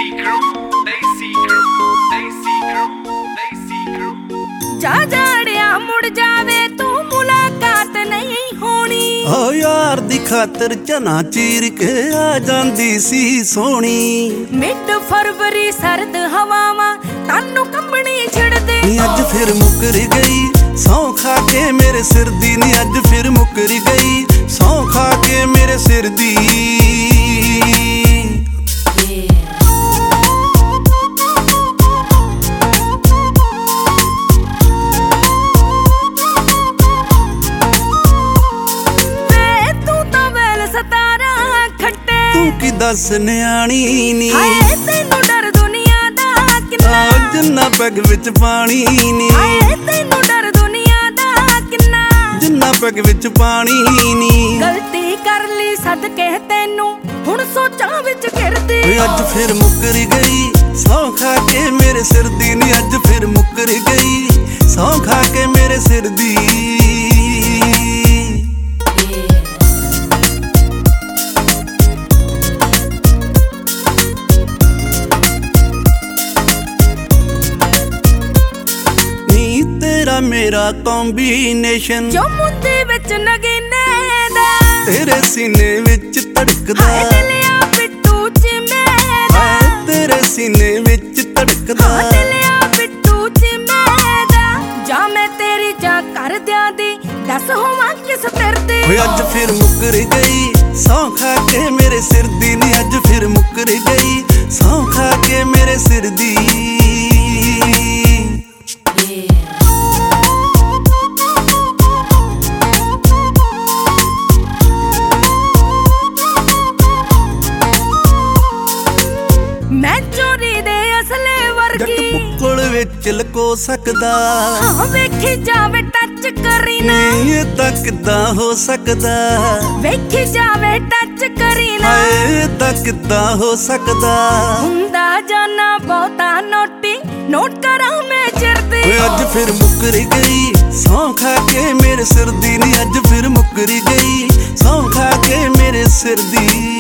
जा जाड़िया मुड़ जावे तू मुलाकात नहीं होनी। ओ यार दी खातर चना चीर के आ जांदी सी सोनी। मिड फरवरी सर्द हवावां तानू कंबनी छिड़दे। अज फिर मुकर गई सौ खा के मेरे सिर दी नी। अज फिर मुकर गई सौ खा के मेरे सिर दी। तू की दस न्याणी नी। हाए तैनू डर दुनिया दा किन्ना। जिन्ना पैग विच पानी नी। हाए तैनू डर दुनिया दा किन्ना। जिन्ना पैग विच पानी नी। गलती कर ली सदके तैनू हुण सोचां विच घिरदी। अज फिर मुकर गई सौ खा के मेरे सिर दी नी। अज फिर मुकर गई सौ खा के मेरे सिर दी। मेरा कॉम्बिनेशन जो मुंदे विच नगीने दा। तेरे सीने विच धड़कदा। हाए दिलिया पिट्टू च मेरा। तेरे सीने विच धड़कदा। हाए दिलिया पिट्टू च मेरा। जा मैं तेरी जा कर दिया दी दस होवां किस फिरदी। अज फिर मुकर गई सौ खा के मेरे सिर दी नी। अज फिर मुकर गई सौ खा के मेरे सिर दी। मैं चोरी दे असले वर्गी बुक्कल विच लको सकदा। हाँ वेखी जावे टच करी ना। ये तां किदां हो सकदा। वेखी जावे टच करी ना। ये तां किदां हो सकदा। हुंदा जाना बहुता नोटी नोट करा मैं चिरदी। अज फिर मुकर गई सौ खा के मेरे सिर दी नी। अज फिर मुकर गई सौ खा के मेरे सिर दी।